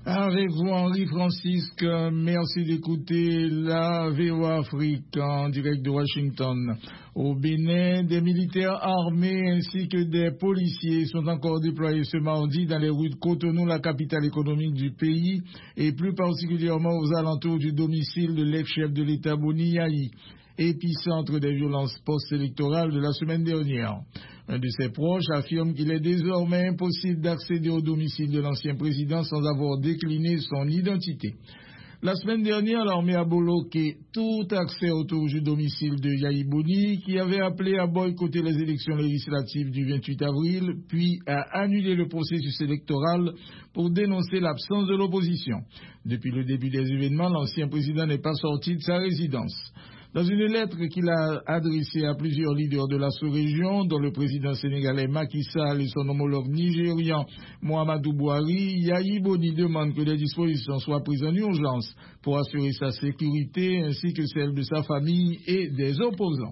Avec vous, Henri Francisque, merci d'écouter la VOA Afrique en direct de Washington. Au Bénin, des militaires armés ainsi que des policiers sont encore déployés ce mardi dans les rues de Cotonou, la capitale économique du pays, et plus particulièrement aux alentours du domicile de l'ex-chef de l'État Boni Yayi, épicentre des violences post-électorales de la semaine dernière. Un de ses proches affirme qu'il est désormais impossible d'accéder au domicile de l'ancien président sans avoir décliné son identité. La semaine dernière, l'armée a bloqué tout accès autour du domicile de Yayi Boni, qui avait appelé à boycotter les élections législatives du 28 avril, puis à annuler le processus électoral pour dénoncer l'absence de l'opposition. Depuis le début des événements, l'ancien président n'est pas sorti de sa résidence. Dans une lettre qu'il a adressée à plusieurs leaders de la sous-région, dont le président sénégalais Macky Sall et son homologue nigérian Muhammadu Buhari, Yayi Boni demande que des dispositions soient prises en urgence pour assurer sa sécurité ainsi que celle de sa famille et des opposants.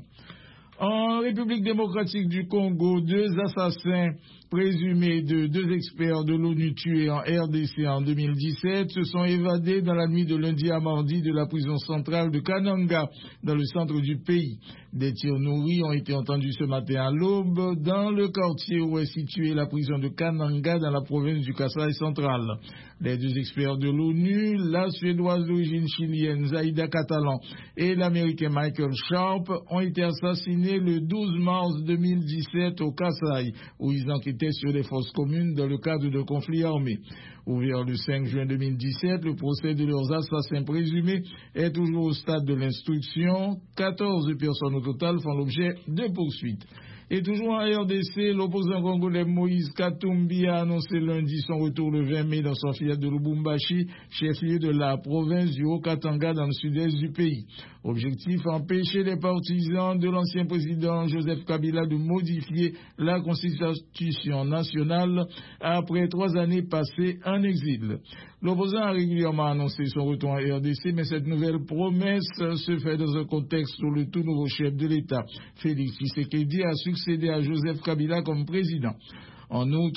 En République démocratique du Congo, 2 assassins présumés de 2 experts de l'ONU tués en RDC en 2017 se sont évadés dans la nuit de lundi à mardi de la prison centrale de Kananga, dans le centre du pays. Des tirs nourris ont été entendus ce matin à l'aube dans le quartier où est située la prison de Kananga dans la province du Kasaï central. Les 2 experts de l'ONU, la Suédoise d'origine chilienne Zaida Catalan et l'Américain Michael Sharp, ont été assassinés le 12 mars 2017 au Kasaï, où ils enquêtaient sur des forces communes dans le cadre d'un conflit armé. Ouvert le 5 juin 2017, le procès de leurs assassins présumés est toujours au stade de l'instruction. 14 personnes au total font l'objet de poursuites. Et toujours en RDC, l'opposant congolais Moïse Katumbi a annoncé lundi son retour le 20 mai dans son fief de Lubumbashi, chef-lieu de la province du Haut-Katanga dans le sud-est du pays. Objectif, empêcher les partisans de l'ancien président Joseph Kabila de modifier la constitution nationale après 3 années passées en exil. L'opposant a régulièrement annoncé son retour en RDC, mais cette nouvelle promesse se fait dans un contexte où le tout nouveau chef de l'État, Félix Tshisekedi, a succédé à Joseph Kabila comme président. En outre,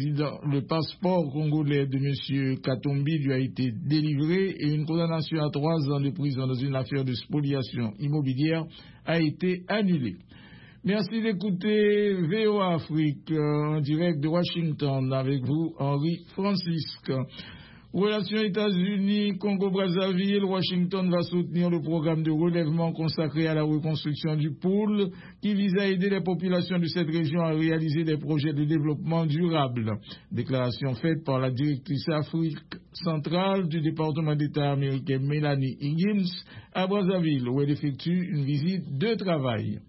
le passeport congolais de M. Katumbi lui a été délivré et une condamnation à 3 ans de prison dans une affaire de spoliation immobilière a été annulée. Merci d'écouter VOA Afrique en direct de Washington avec vous, Henri Francisque. Relations États-Unis, Congo-Brazzaville, Washington va soutenir le programme de relèvement consacré à la reconstruction du pôle qui vise à aider les populations de cette région à réaliser des projets de développement durable. Déclaration faite par la directrice Afrique centrale du département d'État américain Melanie Higgins à Brazzaville où elle effectue une visite de travail.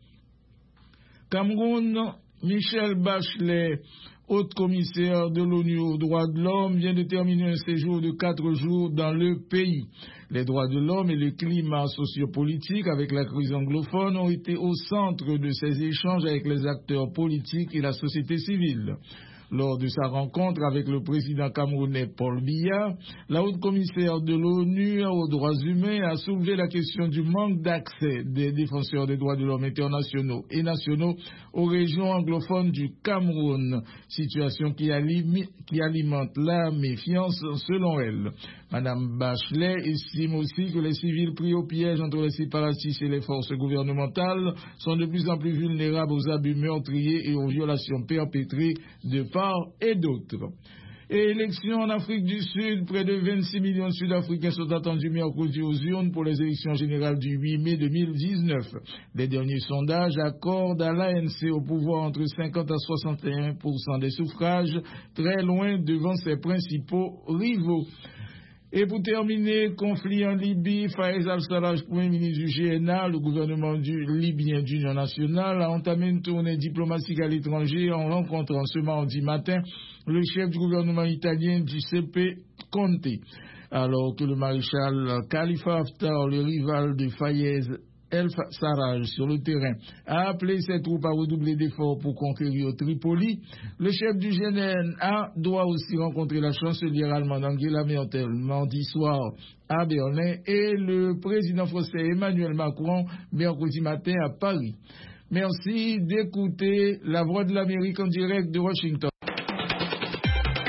Cameroun, Michelle Bachelet, haute commissaire de l'ONU aux droits de l'homme, vient de terminer un séjour de 4 jours dans le pays. Les droits de l'homme et le climat sociopolitique avec la crise anglophone ont été au centre de ces échanges avec les acteurs politiques et la société civile. Lors de sa rencontre avec le président camerounais Paul Biya, la haute commissaire de l'ONU aux droits humains a soulevé la question du manque d'accès des défenseurs des droits de l'homme internationaux et nationaux aux régions anglophones du Cameroun, situation qui alimente la méfiance selon elle. Madame Bachelet estime aussi que les civils pris au piège entre les séparatistes et les forces gouvernementales sont de plus en plus vulnérables aux abus meurtriers et aux violations perpétrées de part et d'autre. Et élections en Afrique du Sud, près de 26 millions de Sud-Africains sont attendus mercredi aux urnes pour les élections générales du 8 mai 2019. Les derniers sondages accordent à l'ANC au pouvoir entre 50 à 61% des suffrages, très loin devant ses principaux rivaux. Et pour terminer, conflit en Libye, Fayez al-Sarraj, premier ministre du GNA, le gouvernement libyen d'Union nationale, a entamé une tournée diplomatique à l'étranger en rencontrant ce mardi matin le chef du gouvernement italien Giuseppe Conte. Alors que le maréchal Khalifa Haftar, le rival de Fayez el-Sarraj sur le terrain, a appelé ses troupes à redoubler d'efforts pour conquérir Tripoli, le chef du GNA doit aussi rencontrer la chancelière allemande Angela Merkel mardi soir à Berlin et le président français Emmanuel Macron mercredi matin à Paris. Merci d'écouter la Voix de l'Amérique en direct de Washington.